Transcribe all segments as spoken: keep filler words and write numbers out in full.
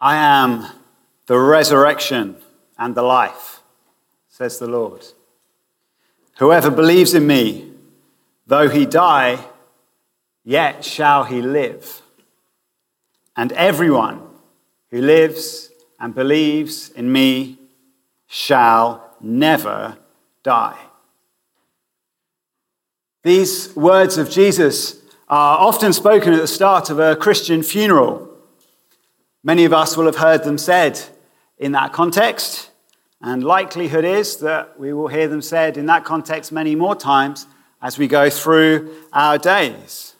I am the resurrection and the life, says the Lord. Whoever believes in me, though he die, yet shall he live. And everyone who lives and believes in me shall never die. These words of Jesus are often spoken at the start of a Christian funeral. Many of us will have heard them said in that context, and likelihood is that we will hear them said in that context many more times as we go through our days.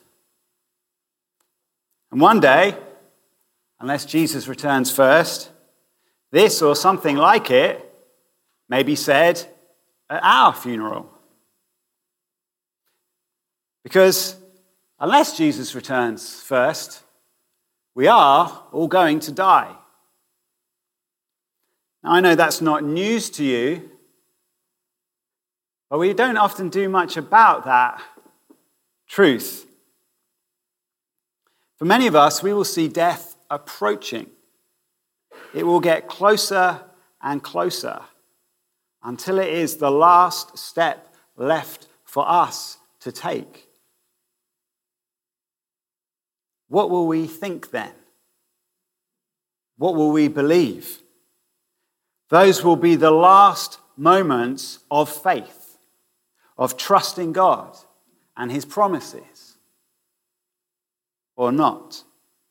And one day, unless Jesus returns first, this or something like it may be said at our funeral. Because unless Jesus returns first, we are all going to die. Now, I know that's not news to you, but we don't often do much about that truth. For many of us, we will see death approaching. It will get closer and closer until it is the last step left for us to take. What will we think then? What will we believe? Those will be the last moments of faith, of trusting God and his promises, or not.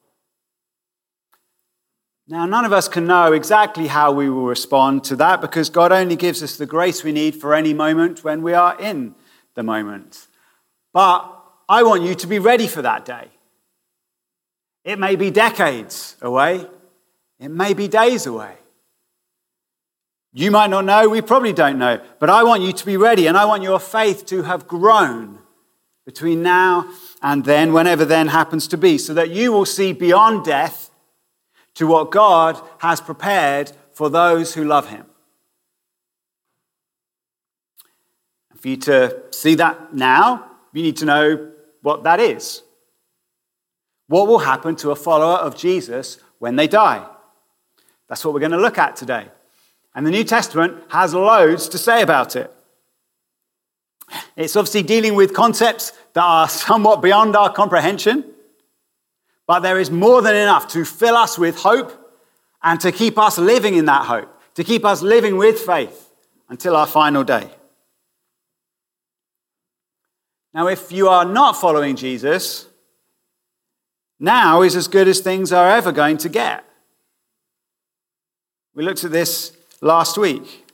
Now, none of us can know exactly how we will respond to that because God only gives us the grace we need for any moment when we are in the moment. But I want you to be ready for that day. It may be decades away. It may be days away. You might not know, we probably don't know, but I want you to be ready, and I want your faith to have grown between now and then, whenever then happens to be, so that you will see beyond death to what God has prepared for those who love him. And for you to see that now, you need to know what that is. What will happen to a follower of Jesus when they die? That's what we're going to look at today. And the New Testament has loads to say about it. It's obviously dealing with concepts that are somewhat beyond our comprehension, but there is more than enough to fill us with hope and to keep us living in that hope, to keep us living with faith until our final day. Now, if you are not following Jesus, now is as good as things are ever going to get. We looked at this last week.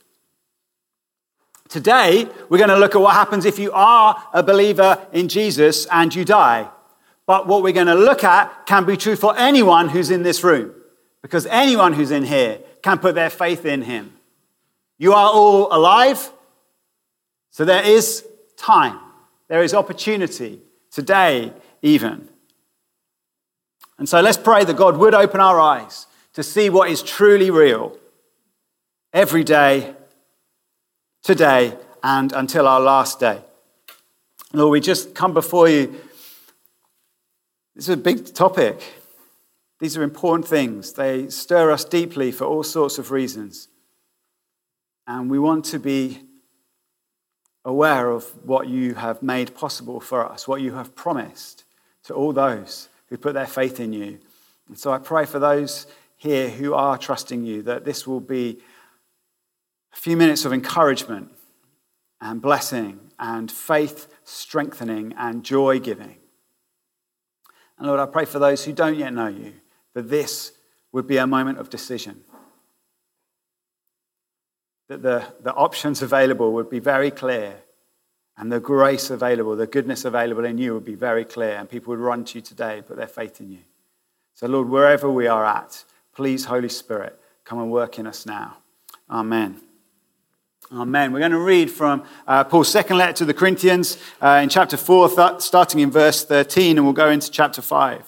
Today, we're going to look at what happens if you are a believer in Jesus and you die. But what we're going to look at can be true for anyone who's in this room, because anyone who's in here can put their faith in him. You are all alive, so there is time. There is opportunity today even. And so let's pray that God would open our eyes to see what is truly real every day, today, and until our last day. Lord, we just come before you. This is a big topic. These are important things. They stir us deeply for all sorts of reasons. And we want to be aware of what you have made possible for us, what you have promised to all those who put their faith in you. And so I pray for those here who are trusting you that this will be a few minutes of encouragement and blessing and faith strengthening and joy giving. And Lord, I pray for those who don't yet know you, that this would be a moment of decision. That the, the options available would be very clear, and the grace available, the goodness available in you would be very clear, and people would run to you today and put their faith in you. So Lord, wherever we are at, please, Holy Spirit, come and work in us now. Amen. Amen. We're going to read from uh, Paul's second letter to the Corinthians uh, in chapter four, th- starting in verse thirteen, and we'll go into chapter five.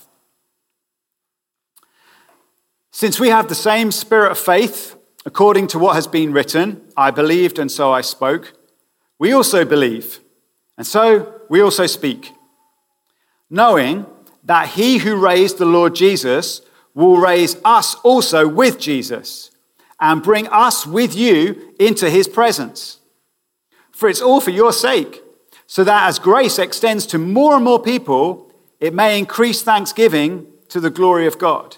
Since we have the same spirit of faith, according to what has been written, I believed and so I spoke, we also believe, and so we also speak, knowing that he who raised the Lord Jesus will raise us also with Jesus and bring us with you into his presence. For it's all for your sake, so that as grace extends to more and more people, it may increase thanksgiving to the glory of God.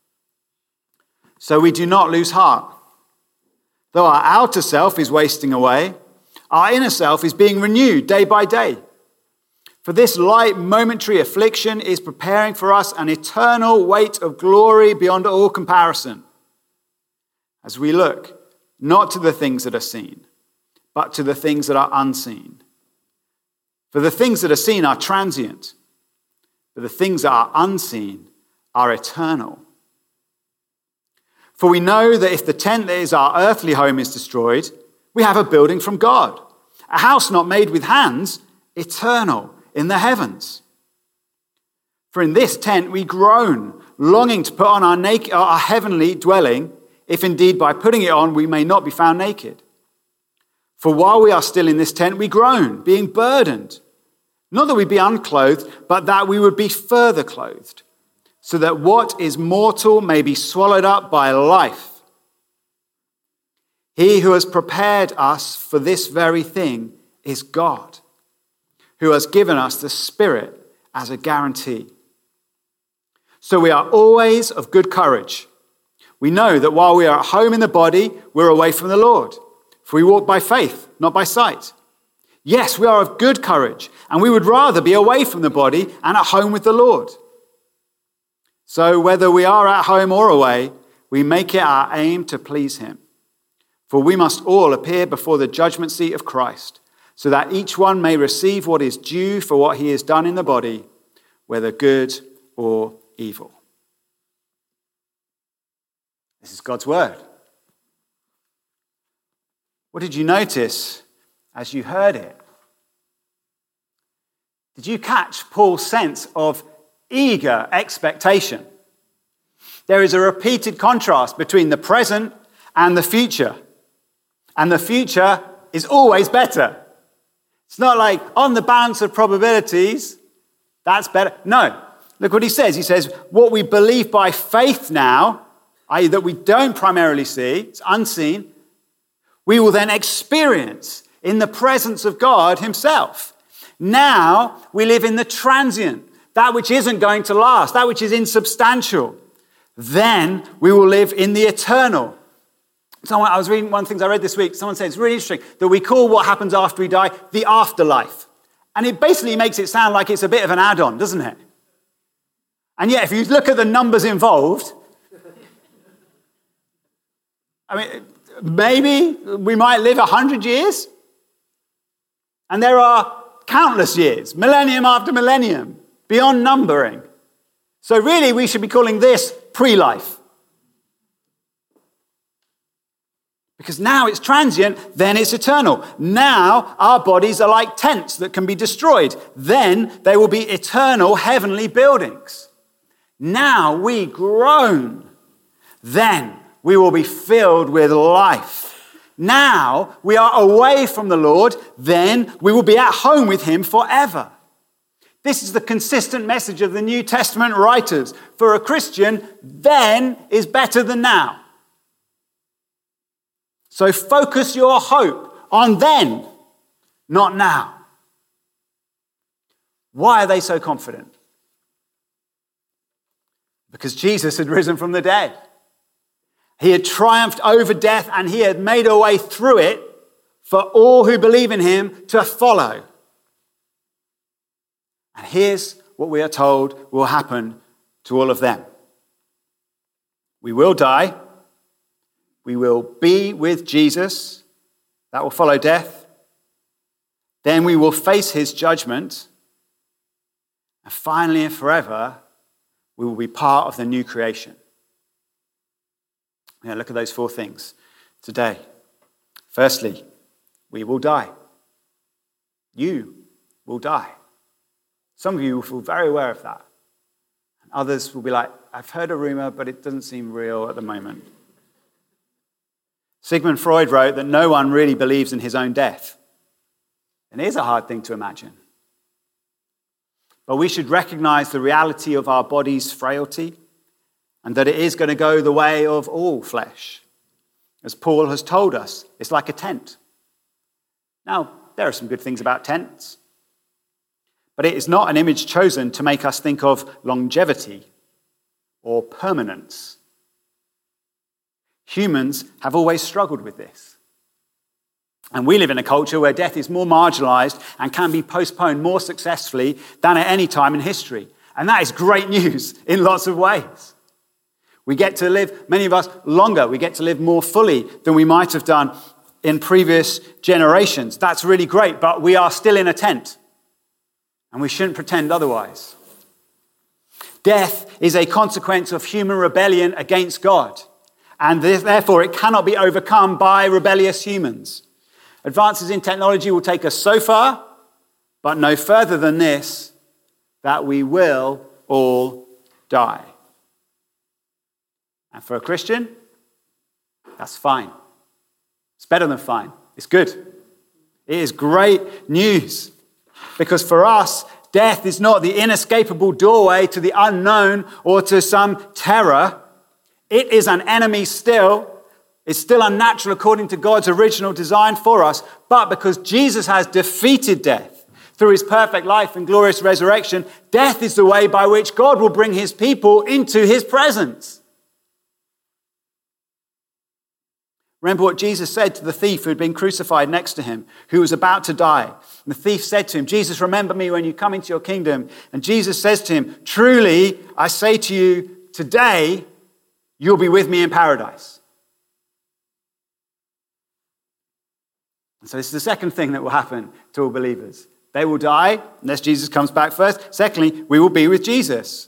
So we do not lose heart. Though our outer self is wasting away, our inner self is being renewed day by day. For this light momentary affliction is preparing for us an eternal weight of glory beyond all comparison, as we look not to the things that are seen, but to the things that are unseen. For the things that are seen are transient, but the things that are unseen are eternal. For we know that if the tent that is our earthly home is destroyed, we have a building from God, a house not made with hands, eternal in the heavens. For in this tent we groan, longing to put on our, naked, our heavenly dwelling, if indeed by putting it on we may not be found naked. For while we are still in this tent, we groan, being burdened. Not that we be unclothed, but that we would be further clothed, so that what is mortal may be swallowed up by life. He who has prepared us for this very thing is God, who has given us the Spirit as a guarantee. So we are always of good courage. We know that while we are at home in the body, we're away from the Lord. For we walk by faith, not by sight. Yes, we are of good courage, and we would rather be away from the body and at home with the Lord. So whether we are at home or away, we make it our aim to please him. For we must all appear before the judgment seat of Christ, so that each one may receive what is due for what he has done in the body, whether good or evil. This is God's word. What did you notice as you heard it? Did you catch Paul's sense of eager expectation? There is a repeated contrast between the present and the future. And the future is always better. It's not like on the balance of probabilities, that's better. No. Look what he says. He says, what we believe by faith now, that is that we don't primarily see, it's unseen, we will then experience in the presence of God himself. Now we live in the transient, that which isn't going to last, that which is insubstantial. Then we will live in the eternal. Someone, I was reading one of the things I read this week. Someone said it's really interesting that we call what happens after we die the afterlife. And it basically makes it sound like it's a bit of an add-on, doesn't it? And yet, if you look at the numbers involved, I mean, maybe we might live a hundred years. And there are countless years, millennium after millennium, beyond numbering. So really, we should be calling this pre-life. Because now it's transient, then it's eternal. Now our bodies are like tents that can be destroyed. Then they will be eternal heavenly buildings. Now we groan. Then we will be filled with life. Now we are away from the Lord. Then we will be at home with him forever. This is the consistent message of the New Testament writers. For a Christian, then is better than now. So focus your hope on then, not now. Why are they so confident? Because Jesus had risen from the dead. He had triumphed over death and he had made a way through it for all who believe in him to follow. And here's what we are told will happen to all of them. We will die. We will be with Jesus. That will follow death. Then we will face his judgment. And finally and forever, we will be part of the new creation. We're going to look at those four things today. Firstly, we will die. You will die. Some of you will feel very aware of that. And others will be like, I've heard a rumor, but it doesn't seem real at the moment. Sigmund Freud wrote that no one really believes in his own death. And it is a hard thing to imagine. But we should recognize the reality of our body's frailty and that it is going to go the way of all flesh. As Paul has told us, it's like a tent. Now, there are some good things about tents, but it is not an image chosen to make us think of longevity or permanence. Humans have always struggled with this. And we live in a culture where death is more marginalized and can be postponed more successfully than at any time in history. And that is great news in lots of ways. We get to live, many of us, longer. We get to live more fully than we might have done in previous generations. That's really great, but we are still in a tent. And we shouldn't pretend otherwise. Death is a consequence of human rebellion against God. And therefore, it cannot be overcome by rebellious humans. Advances in technology will take us so far, but no further than this, that we will all die. And for a Christian, that's fine. It's better than fine. It's good. It is great news. Because for us, death is not the inescapable doorway to the unknown or to some terror. It is an enemy still. It's still unnatural according to God's original design for us. But because Jesus has defeated death through his perfect life and glorious resurrection, death is the way by which God will bring his people into his presence. Remember what Jesus said to the thief who had been crucified next to him, who was about to die. And the thief said to him, Jesus, remember me when you come into your kingdom. And Jesus says to him, truly, I say to you, today you'll be with me in paradise. And so this is the second thing that will happen to all believers. They will die unless Jesus comes back first. Secondly, we will be with Jesus.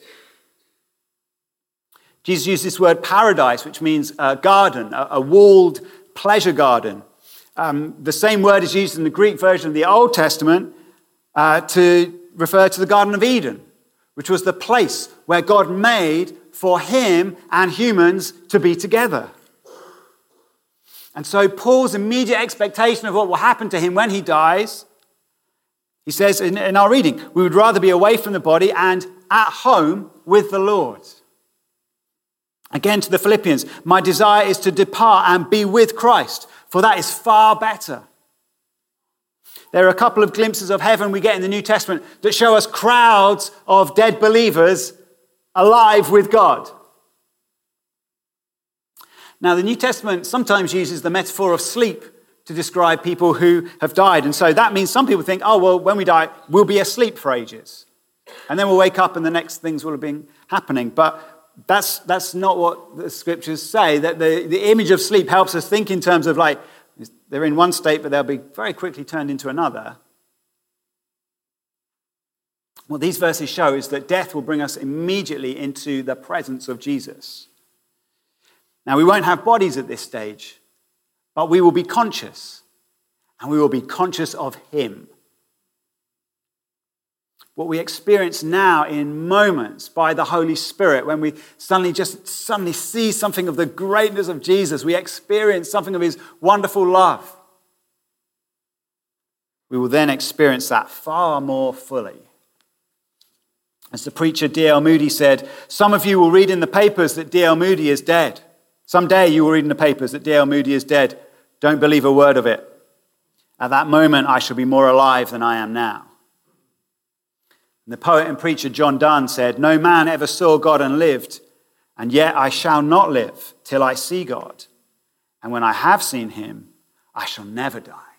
Jesus used this word paradise, which means a garden, a, a walled pleasure garden. Um, the same word is used in the Greek version of the Old Testament uh, to refer to the Garden of Eden, which was the place where God made for him and humans to be together. And so Paul's immediate expectation of what will happen to him when he dies, he says in, in our reading, we would rather be away from the body and at home with the Lord. Again to the Philippians, my desire is to depart and be with Christ, for that is far better. There are a couple of glimpses of heaven we get in the New Testament that show us crowds of dead believers alive with God. Now, the New Testament sometimes uses the metaphor of sleep to describe people who have died. And so that means some people think, oh, well, when we die, we'll be asleep for ages. And then we'll wake up and the next things will have been happening. But That's that's not what the scriptures say. That the, the image of sleep helps us think in terms of like, they're in one state, but they'll be very quickly turned into another. What these verses show is that death will bring us immediately into the presence of Jesus. Now, we won't have bodies at this stage, but we will be conscious, and we will be conscious of him. What we experience now in moments by the Holy Spirit, when we suddenly just suddenly see something of the greatness of Jesus, we experience something of his wonderful love. We will then experience that far more fully. As the preacher D L Moody said, some of you will read in the papers that D L Moody is dead. Someday you will read in the papers that D L Moody is dead. Don't believe a word of it. At that moment, I shall be more alive than I am now. And the poet and preacher John Donne said, no man ever saw God and lived, and yet I shall not live till I see God. And when I have seen him, I shall never die.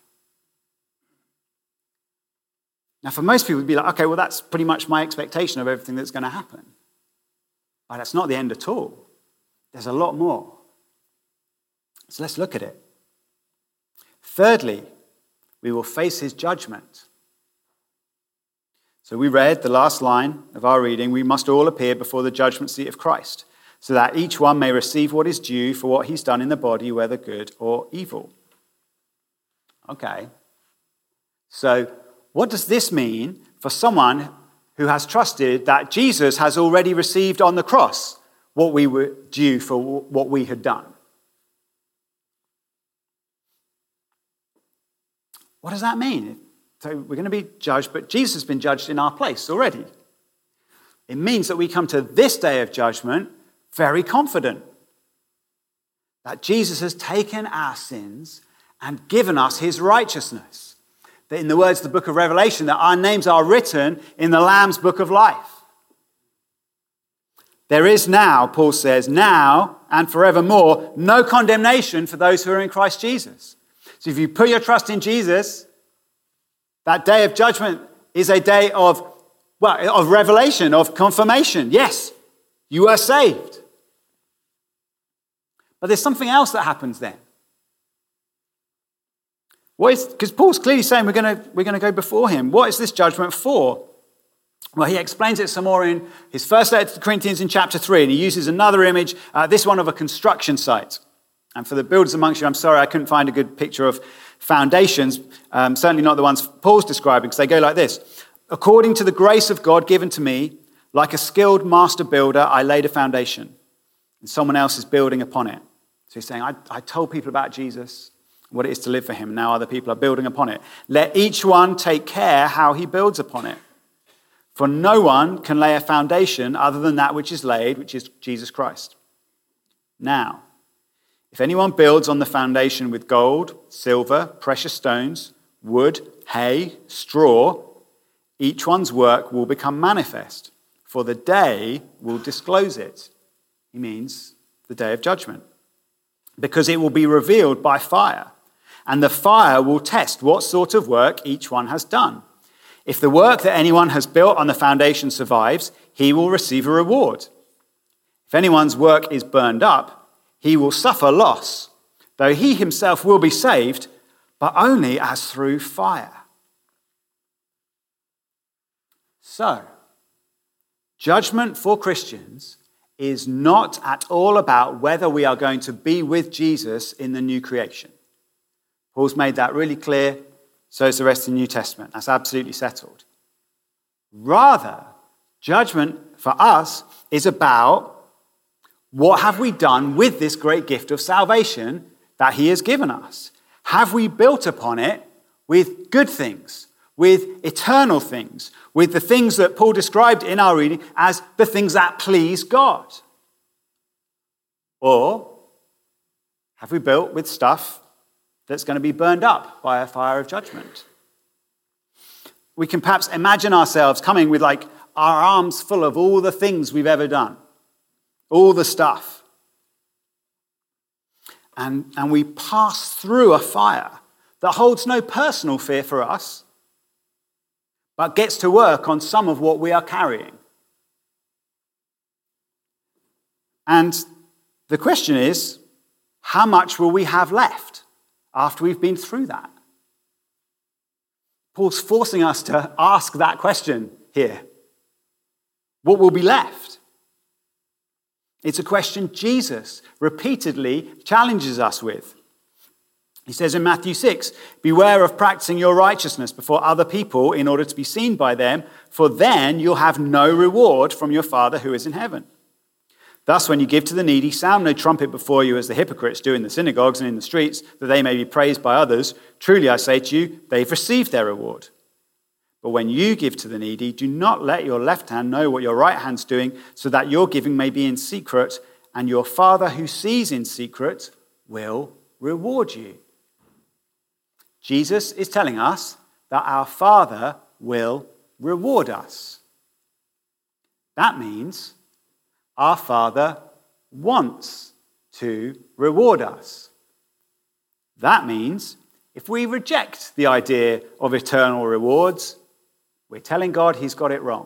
Now, for most people, it'd be like, okay, well, that's pretty much my expectation of everything that's going to happen. But that's not the end at all. There's a lot more. So let's look at it. Thirdly, we will face his judgment. So we read the last line of our reading, we must all appear before the judgment seat of Christ, so that each one may receive what is due for what he's done in the body, whether good or evil. Okay. So what does this mean for someone who has trusted that Jesus has already received on the cross what we were due for what we had done? What does that mean? So we're going to be judged, but Jesus has been judged in our place already. It means that we come to this day of judgment very confident that Jesus has taken our sins and given us his righteousness. That in the words of the book of Revelation, that our names are written in the Lamb's book of life. There is now, Paul says, now and forevermore, no condemnation for those who are in Christ Jesus. So if you put your trust in Jesus, that day of judgment is a day of, well, of revelation, of confirmation. Yes, you are saved. But there's something else that happens then. What is, because Paul's clearly saying we're going to we're going to go before him. What is this judgment for? Well, he explains it some more in his first letter to the Corinthians in chapter three, and he uses another image, uh, this one of a construction site. And for the builders amongst you, I'm sorry I couldn't find a good picture of foundations, um, certainly not the ones Paul's describing, because they go like this. According to the grace of God given to me, like a skilled master builder, I laid a foundation, and someone else is building upon it. So he's saying, I, I told people about Jesus, what it is to live for him, and now other people are building upon it. Let each one take care how he builds upon it. For no one can lay a foundation other than that which is laid, which is Jesus Christ. Now, if anyone builds on the foundation with gold, silver, precious stones, wood, hay, straw, each one's work will become manifest, for the day will disclose it. He means the day of judgment. Because it will be revealed by fire, and the fire will test what sort of work each one has done. If the work that anyone has built on the foundation survives, he will receive a reward. If anyone's work is burned up, he will suffer loss, though he himself will be saved, but only as through fire. So, judgment for Christians is not at all about whether we are going to be with Jesus in the new creation. Paul's made that really clear. So is the rest of the New Testament. That's absolutely settled. Rather, judgment for us is about what have we done with this great gift of salvation that he has given us? Have we built upon it with good things, with eternal things, with the things that Paul described in our reading as the things that please God? Or have we built with stuff that's going to be burned up by a fire of judgment? We can perhaps imagine ourselves coming with like our arms full of all the things we've ever done, all the stuff. And, and we pass through a fire that holds no personal fear for us, but gets to work on some of what we are carrying. And the question is, how much will we have left after we've been through that? Paul's forcing us to ask that question here. What will be left? It's a question Jesus repeatedly challenges us with. He says in Matthew six, beware of practicing your righteousness before other people in order to be seen by them, for then you'll have no reward from your Father who is in heaven. Thus, when you give to the needy, sound no trumpet before you as the hypocrites do in the synagogues and in the streets, that they may be praised by others. Truly, I say to you, they've received their reward. But when you give to the needy, do not let your left hand know what your right hand's doing, so that your giving may be in secret, and your Father who sees in secret will reward you. Jesus is telling us that our Father will reward us. That means our Father wants to reward us. That means if we reject the idea of eternal rewards, we're telling God he's got it wrong.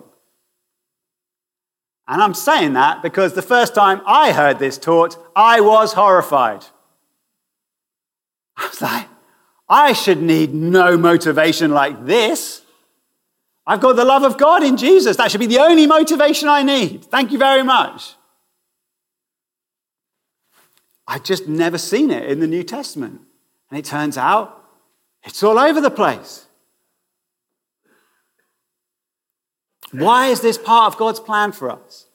And I'm saying that because the first time I heard this taught, I was horrified. I was like, I should need no motivation like this. I've got the love of God in Jesus. That should be the only motivation I need. Thank you very much. I'd just never seen it in the New Testament. And it turns out it's all over the place. Why is this part of God's plan for us?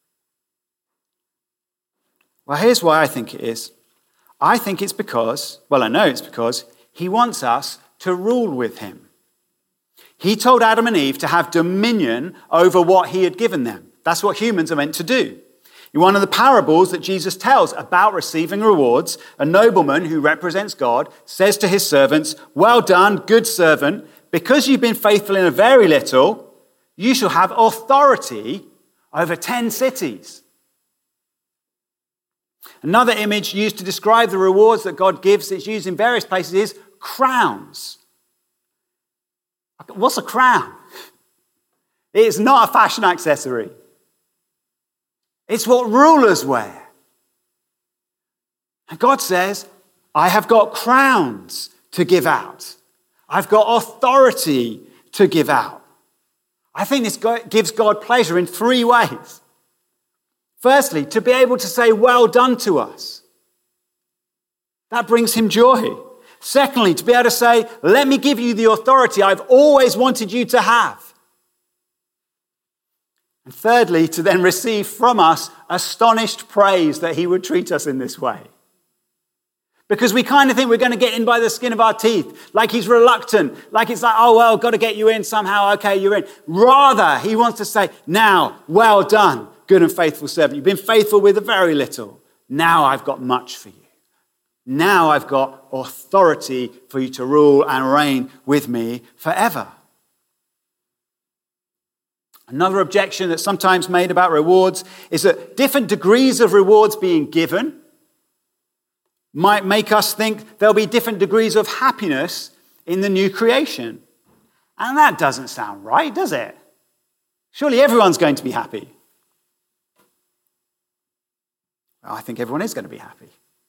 Well, here's why I think it is. I think it's because, well, I know it's because he wants us to rule with him. He told Adam and Eve to have dominion over what he had given them. That's what humans are meant to do. In one of the parables that Jesus tells about receiving rewards, a nobleman who represents God says to his servants, "Well done, good servant. Because you've been faithful in a very little, you shall have authority over ten cities." Another image used to describe the rewards that God gives, it's used in various places, is crowns. What's a crown? It's not a fashion accessory. It's what rulers wear. And God says, I have got crowns to give out. I've got authority to give out. I think this gives God pleasure in three ways. Firstly, to be able to say, well done to us. That brings him joy. Secondly, to be able to say, let me give you the authority I've always wanted you to have. And thirdly, to then receive from us astonished praise that he would treat us in this way. Because we kind of think we're going to get in by the skin of our teeth, like he's reluctant, like it's like, oh, well, got to get you in somehow, okay, you're in. Rather, he wants to say, now, well done, good and faithful servant. You've been faithful with a very little. Now I've got much for you. Now I've got authority for you to rule and reign with me forever. Another objection that's sometimes made about rewards is that different degrees of rewards being given might make us think there'll be different degrees of happiness in the new creation. And that doesn't sound right, does it? Surely everyone's going to be happy. Well, I think everyone is going to be happy.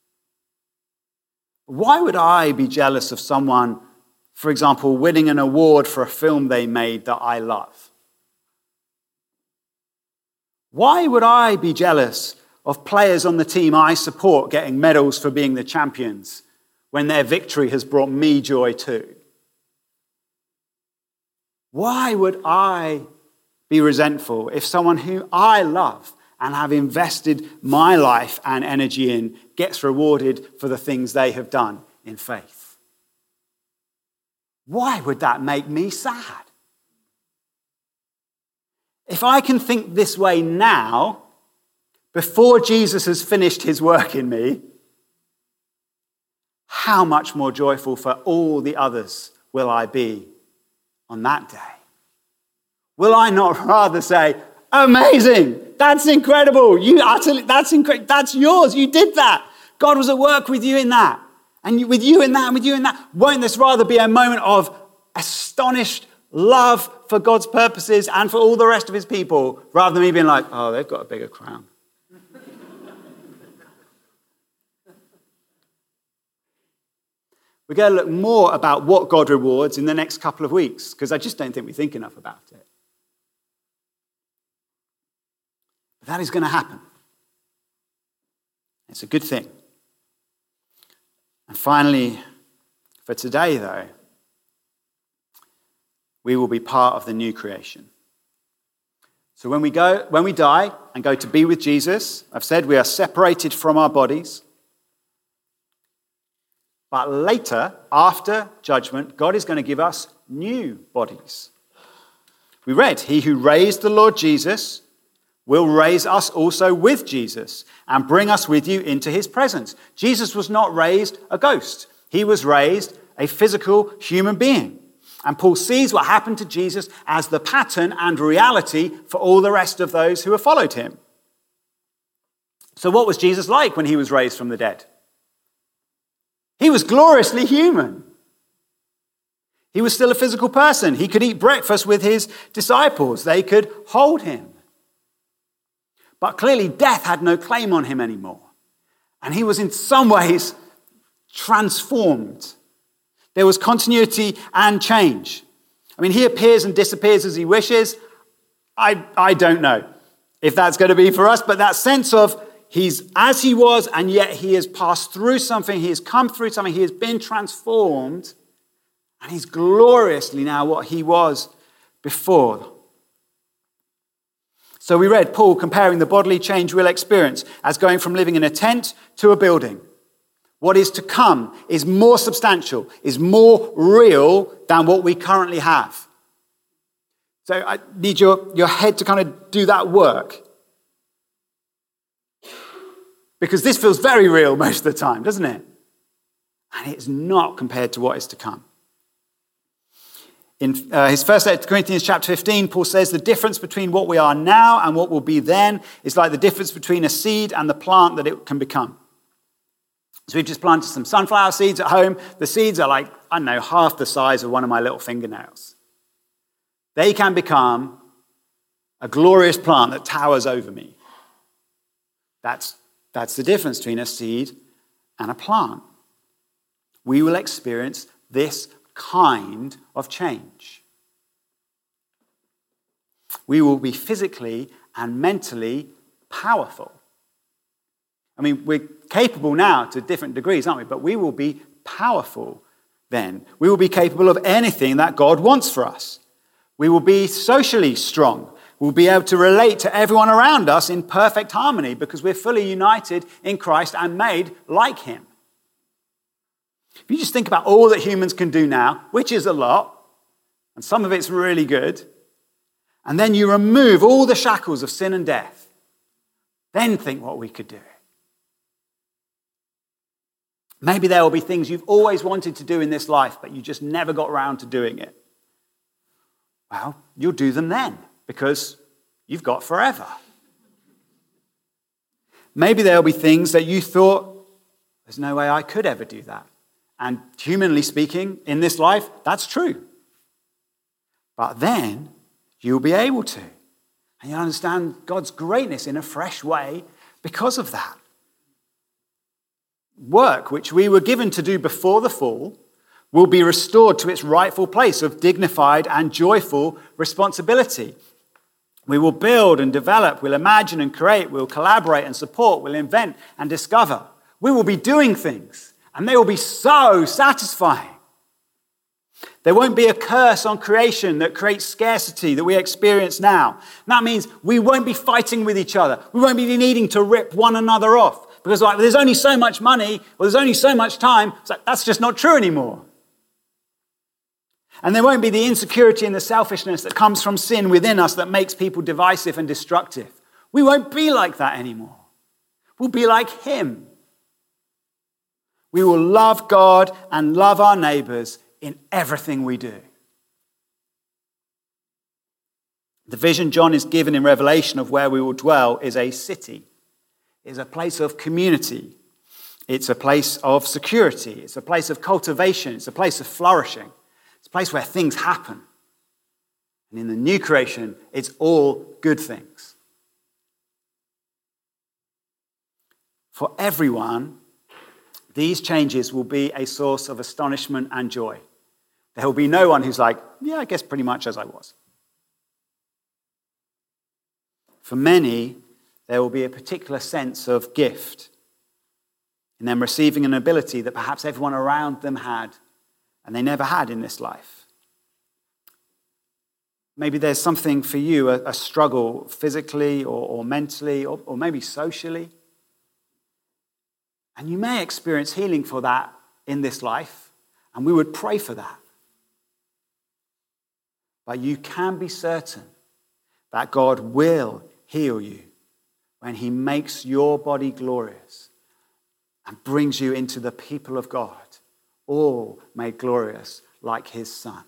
Why would I be jealous of someone, for example, winning an award for a film they made that I love? Why would I be jealous of players on the team I support getting medals for being the champions when their victory has brought me joy too? Why would I be resentful if someone who I love and have invested my life and energy in gets rewarded for the things they have done in faith? Why would that make me sad? If I can think this way now, before Jesus has finished his work in me, how much more joyful for all the others will I be on that day? Will I not rather say, amazing, that's incredible, you utterly, that's incredible, that's yours, you did that. God was at work with you in that, and you, with you in that, and with you in that. Won't this rather be a moment of astonished love for God's purposes and for all the rest of his people, rather than me being like, oh, they've got a bigger crown. We're going to look more about what God rewards in the next couple of weeks, because I just don't think we think enough about it. But that is going to happen. It's a good thing. And finally, for today, though, we will be part of the new creation. So when we go, when we die and go to be with Jesus, I've said we are separated from our bodies. But later, after judgment, God is going to give us new bodies. We read, he who raised the Lord Jesus will raise us also with Jesus and bring us with you into his presence. Jesus was not raised a ghost. He was raised a physical human being. And Paul sees what happened to Jesus as the pattern and reality for all the rest of those who have followed him. So what was Jesus like when he was raised from the dead? He was gloriously human. He was still a physical person. He could eat breakfast with his disciples. They could hold him. But clearly death had no claim on him anymore. And he was in some ways transformed. There was continuity and change. I mean, he appears and disappears as he wishes. I, I don't know if that's going to be for us, but that sense of he's as he was, and yet he has passed through something, he has come through something, he has been transformed, and he's gloriously now what he was before. So we read Paul comparing the bodily change we'll experience as going from living in a tent to a building. What is to come is more substantial, is more real than what we currently have. So I need your, your head to kind of do that work. Because this feels very real most of the time, doesn't it? And it's not compared to what is to come. In uh, his first letter to Corinthians chapter fifteen, Paul says the difference between what we are now and what will be then is like the difference between a seed and the plant that it can become. So we've just planted some sunflower seeds at home. The seeds are like, I don't know, half the size of one of my little fingernails. They can become a glorious plant that towers over me. That's, that's the difference between a seed and a plant. We will experience this kind of change. We will be physically and mentally powerful. I mean, we're capable now to different degrees, aren't we? But we will be powerful then. We will be capable of anything that God wants for us. We will be socially strong. We'll be able to relate to everyone around us in perfect harmony because we're fully united in Christ and made like him. If you just think about all that humans can do now, which is a lot, and some of it's really good, and then you remove all the shackles of sin and death, then think what we could do. Maybe there will be things you've always wanted to do in this life, but you just never got around to doing it. Well, you'll do them then, because you've got forever. Maybe there'll be things that you thought, there's no way I could ever do that. And humanly speaking, in this life, that's true. But then you'll be able to. And you'll understand God's greatness in a fresh way because of that. Work, which we were given to do before the fall, will be restored to its rightful place of dignified and joyful responsibility. We will build and develop, we'll imagine and create, we'll collaborate and support, we'll invent and discover. We will be doing things, and they will be so satisfying. There won't be a curse on creation that creates scarcity that we experience now. That means we won't be fighting with each other. We won't be needing to rip one another off. Because like, there's only so much money, or there's only so much time. It's like, that's just not true anymore. And there won't be the insecurity and the selfishness that comes from sin within us that makes people divisive and destructive. We won't be like that anymore. We'll be like him. We will love God and love our neighbors in everything we do. The vision John is given in Revelation of where we will dwell is a city. It's a place of community. It's a place of security. It's a place of cultivation. It's a place of flourishing. It's a place where things happen. And in the new creation, it's all good things. For everyone, these changes will be a source of astonishment and joy. There will be no one who's like, yeah, I guess pretty much as I was. For many, there will be a particular sense of gift in them receiving an ability that perhaps everyone around them had and they never had in this life. Maybe there's something for you, a, a struggle physically or, or mentally or, or maybe socially. And you may experience healing for that in this life, and we would pray for that. But you can be certain that God will heal you when he makes your body glorious and brings you into the people of God, all made glorious like his Son.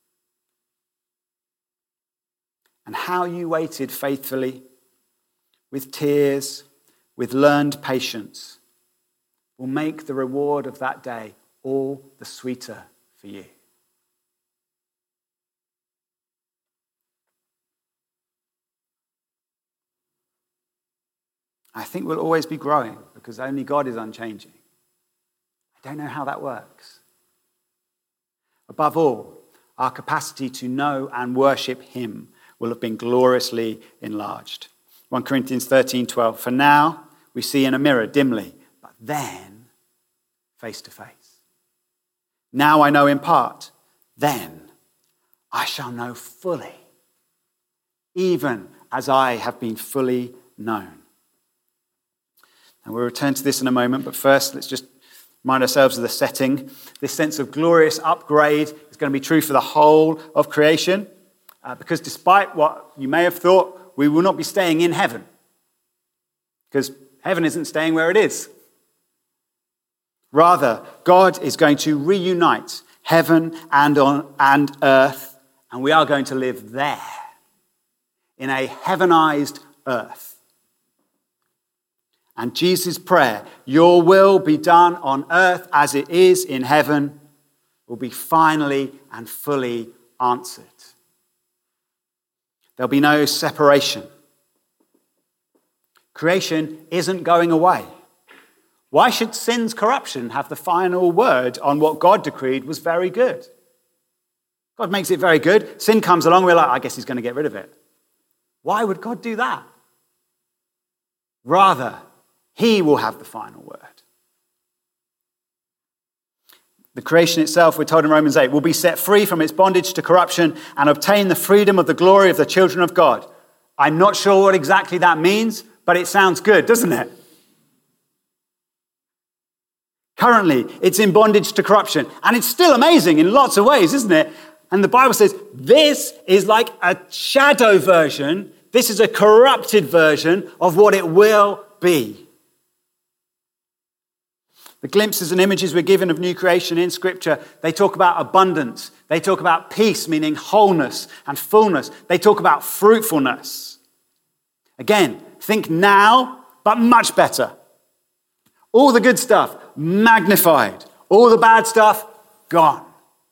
And how you waited faithfully, with tears, with learned patience, will make the reward of that day all the sweeter for you. I think we'll always be growing because only God is unchanging. I don't know how that works. Above all, our capacity to know and worship him will have been gloriously enlarged. First Corinthians thirteen twelve, for now we see in a mirror dimly, but then face to face. Now I know in part, then I shall know fully, even as I have been fully known. And we'll return to this in a moment, but first let's just remind ourselves of the setting. This sense of glorious upgrade is going to be true for the whole of creation, uh, because despite what you may have thought, we will not be staying in heaven. Because Heaven isn't staying where it is. Rather, God is going to reunite heaven and on and earth, and we are going to live there in a heavenized earth. And Jesus' prayer, your will be done on earth as it is in heaven, will be finally and fully answered. There'll be no separation. Creation isn't going away. Why should sin's corruption have the final word on what God decreed was very good? God makes it very good. Sin comes along, we're like, I guess he's going to get rid of it. Why would God do that? Rather, he will have the final word. The creation itself, we're told in Romans eight, will be set free from its bondage to corruption and obtain the freedom of the glory of the children of God. I'm not sure what exactly that means, but it sounds good, doesn't it? Currently, it's in bondage to corruption. And it's still amazing in lots of ways, isn't it? And the Bible says this is like a shadow version. This is a corrupted version of what it will be. The glimpses and images we're given of new creation in Scripture, they talk about abundance. They talk about peace, meaning wholeness and fullness. They talk about fruitfulness. Again, think now, but much better. All the good stuff, magnified. All the bad stuff, gone.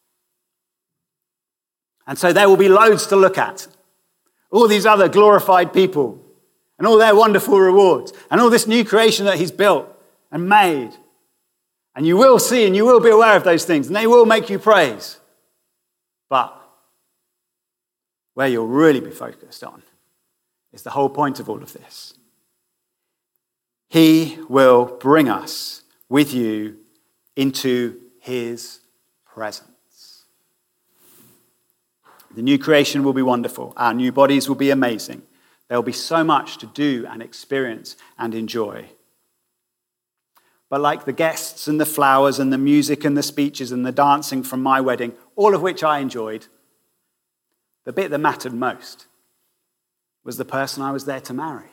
And so there will be loads to look at. All these other glorified people and all their wonderful rewards and all this new creation that he's built and made. And you will see and you will be aware of those things and they will make you praise. But where you'll really be focused on is the whole point of all of this. He will bring us with you into his presence. The new creation will be wonderful. Our new bodies will be amazing. There will be so much to do and experience and enjoy. But like the guests and the flowers and the music and the speeches and the dancing from my wedding, all of which I enjoyed, the bit that mattered most was the person I was there to marry.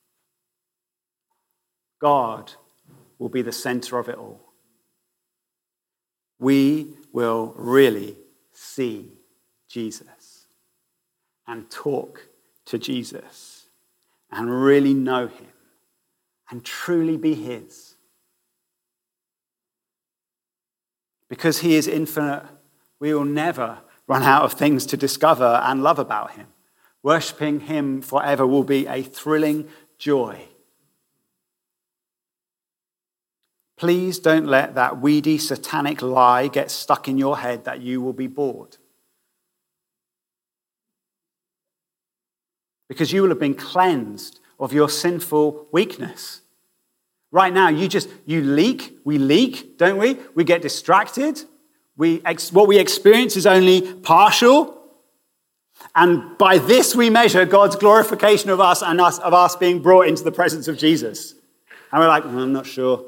God will be the center of it all. We will really see Jesus and talk to Jesus and really know him and truly be his. Because he is infinite, we will never run out of things to discover and love about him. Worshipping him forever will be a thrilling joy. Please don't let that weedy satanic lie get stuck in your head that you will be bored. Because you will have been cleansed of your sinful weakness. Right now, you just, you leak, we leak, don't we? We get distracted. We ex- what we experience is only partial. And by this we measure God's glorification of us and us of us being brought into the presence of Jesus. And we're like, oh, I'm not sure.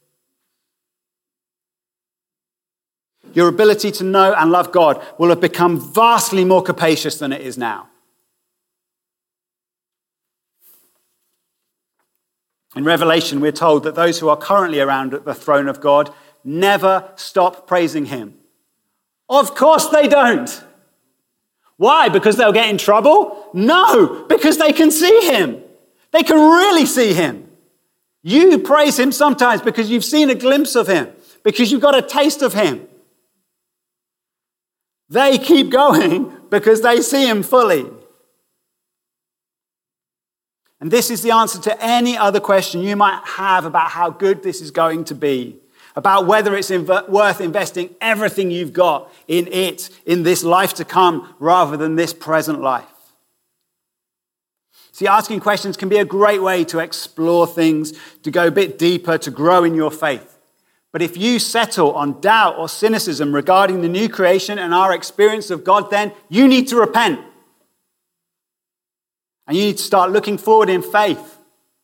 Your ability to know and love God will have become vastly more capacious than it is now. In Revelation, we're told that those who are currently around the throne of God never stop praising him. Of course they don't. Why? Because they'll get in trouble? No, because they can see him. They can really see him. You praise him sometimes because you've seen a glimpse of him, because you've got a taste of him. They keep going because they see him fully. And this is the answer to any other question you might have about how good this is going to be, about whether it's inv- worth investing everything you've got in it, in this life to come, rather than this present life. See, asking questions can be a great way to explore things, to go a bit deeper, to grow in your faith. But if you settle on doubt or cynicism regarding the new creation and our experience of God, then you need to repent. And you need to start looking forward in faith.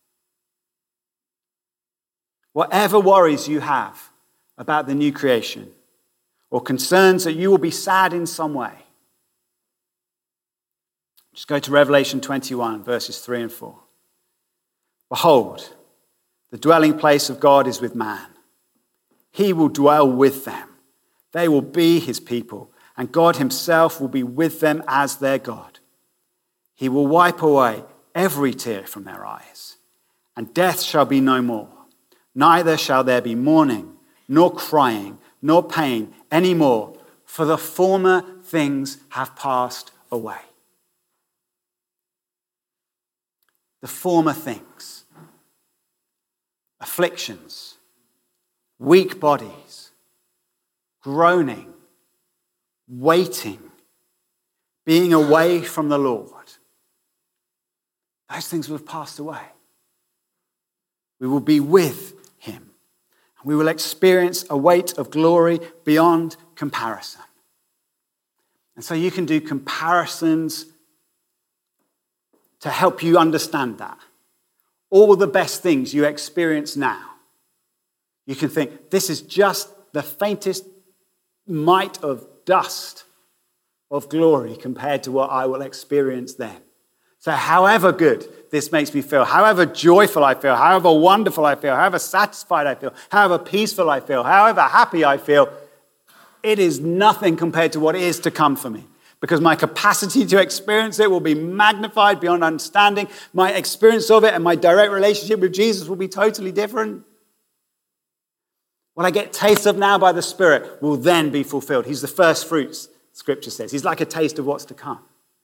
Whatever worries you have about the new creation or concerns that you will be sad in some way, just go to Revelation twenty-one, verses three and four. Behold, The dwelling place of God is with man. He will dwell with them. They will be his people, and God himself will be with them as their God. He will wipe away every tear from their eyes, and death shall be no more. Neither shall there be mourning, nor crying, nor pain any more, for the former things have passed away. The former things. Afflictions, weak bodies, groaning, waiting, being away from the Lord. Those things will have passed away. We will be with him. And we will experience a weight of glory beyond comparison. And so you can do comparisons to help you understand that. All the best things you experience now, you can think, this is just the faintest mite of dust of glory compared to what I will experience then. So however good this makes me feel, however joyful I feel, however wonderful I feel, however satisfied I feel, however peaceful I feel, however happy I feel, it is nothing compared to what is to come for me. Because my capacity to experience it will be magnified beyond understanding. My experience of it and my direct relationship with Jesus will be totally different. What I get taste of now by the Spirit will then be fulfilled. He's the first fruits, Scripture says. He's like a taste of what's to come.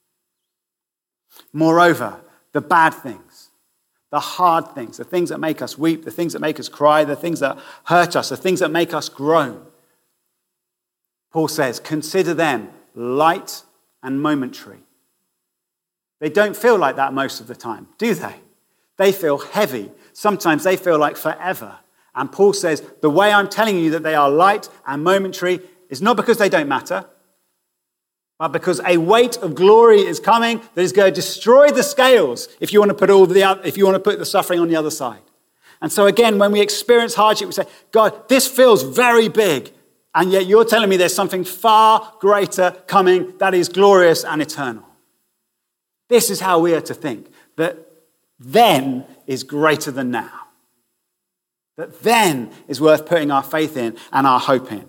Moreover, the bad things, the hard things, the things that make us weep, the things that make us cry, the things that hurt us, the things that make us groan. Paul says, consider them light and momentary. They don't feel like that most of the time, do they? They feel heavy. Sometimes they feel like forever. And Paul says, the way I'm telling you that they are light and momentary is not because they don't matter, but because a weight of glory is coming that is going to destroy the scales if you want to put all the if you want to put the suffering on the other side. And so again, when we experience hardship, we say, God, this feels very big. And yet you're telling me there's something far greater coming that is glorious and eternal. This is how we are to think, that then is greater than now. That then is worth putting our faith in and our hope in.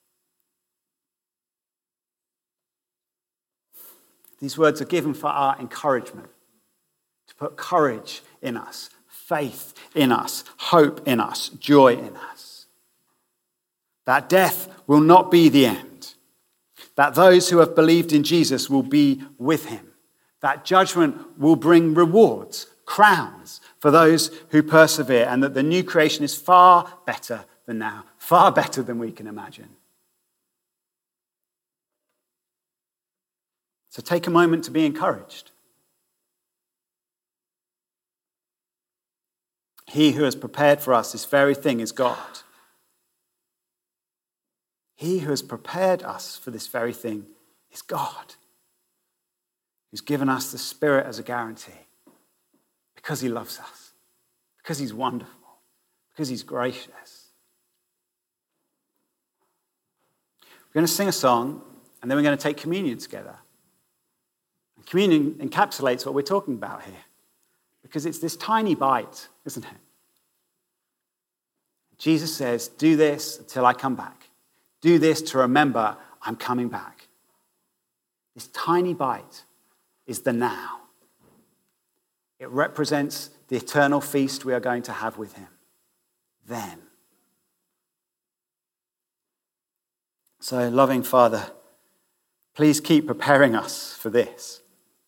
These words are given for our encouragement, to put courage in us, faith in us, hope in us, joy in us. That death will not be the end. That those who have believed in Jesus will be with him. That judgment will bring rewards, crowns for those who persevere, and that the new creation is far better than now, far better than we can imagine. So take a moment to be encouraged. He who has prepared for us this very thing is God. He who has prepared us for this very thing is God, who's given us the Spirit as a guarantee because he loves us, because he's wonderful, because he's gracious. We're going to sing a song, and then we're going to take communion together. And communion encapsulates what we're talking about here, because it's this tiny bite, isn't it? Jesus says, do this until I come back. Do this to remember I'm coming back. This tiny bite is the now. It represents the eternal feast we are going to have with him. Then. So, loving Father, please keep preparing us for this.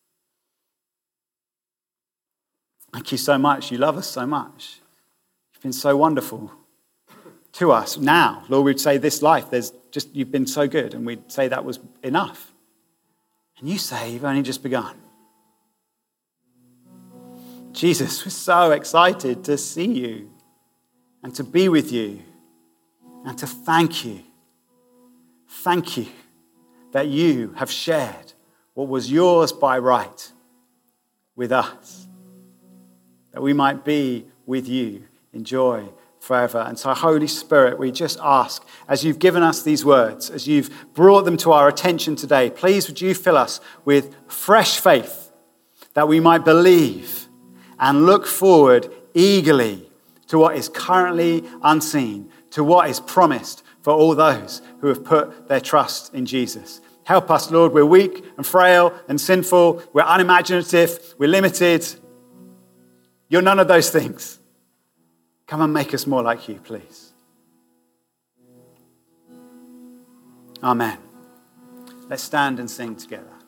Thank you so much. You love us so much. You've been so wonderful to us now. Lord, we'd say this life, there's just, you've been so good, and we'd say that was enough. And you say you've only just begun. Jesus, we're so excited to see you and to be with you and to thank you. Thank you that you have shared what was yours by right with us, that we might be with you in joy forever. And so, Holy Spirit, we just ask, as you've given us these words, as you've brought them to our attention today, please would you fill us with fresh faith that we might believe and look forward eagerly to what is currently unseen, to what is promised for all those who have put their trust in Jesus. Help us, Lord. We're weak and frail and sinful. We're unimaginative. We're limited. You're none of those things. Come and make us more like you, please. Amen. Let's stand and sing together.